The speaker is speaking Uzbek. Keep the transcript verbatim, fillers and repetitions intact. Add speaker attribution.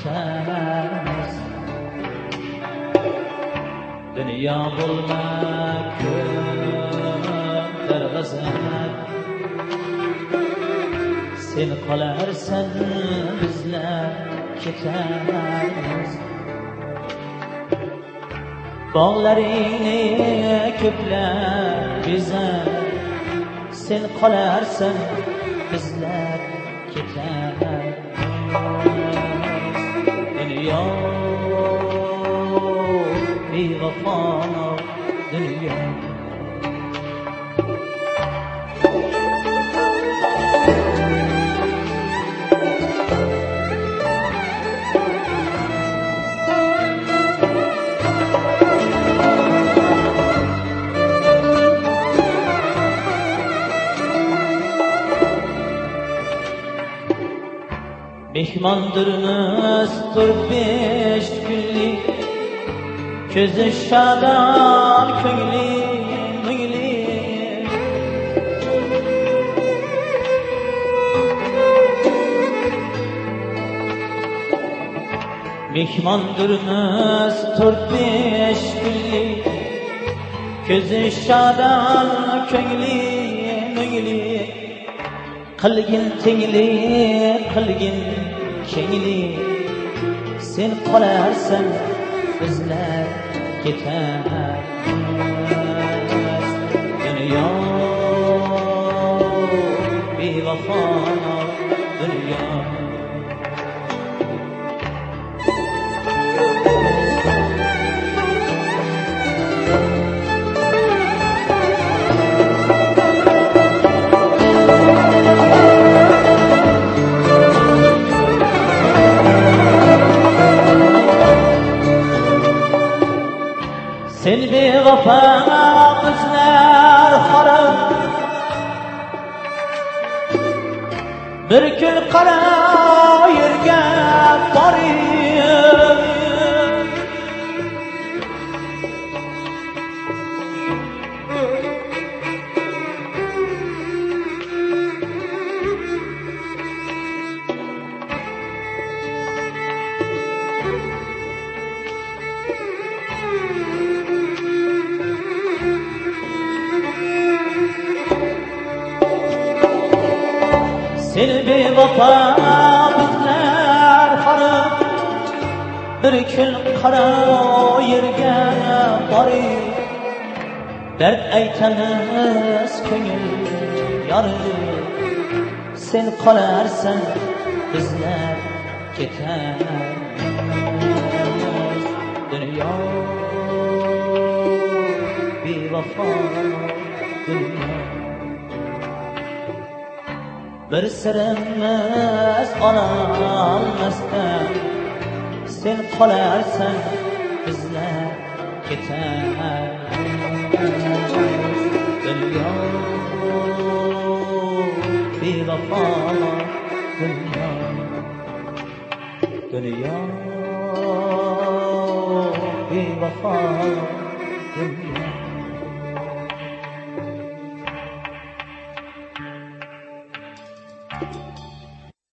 Speaker 1: ketamiz. Dünya bulmak köpler gazap, sen qolarsan bizlar ketamiz. Bog'laringni ko'plab bezab, sen qolarsan bizlar ketamiz. Dünya bevafo dünya, mehmondurmiz to'rt besh kunlik, ko'zi shodon ko'ngli mungli. Mehmondurmiz to'rt besh kunlik, ko'zi shodon ko'ngli mungli. Qilgin tenglik, qilgin kenglik, sen qolarsan bizlar ketamiz. Dünya bevafo dünya, sen bevafo bizlar xorib, bir kun qara yerga borib. Sen bevafo bizlar xorib, bir kun qara yerga borib. Dard aytamiz ko'ngil yorib, sen qolarsan bizlar ketamiz. Dünya bevafo dünya, bir sirimiz ololmasdan, sen qolarsan bizlar ketamiz. Dünya bevafo dünya, dünya bevafo dünya. Thank you.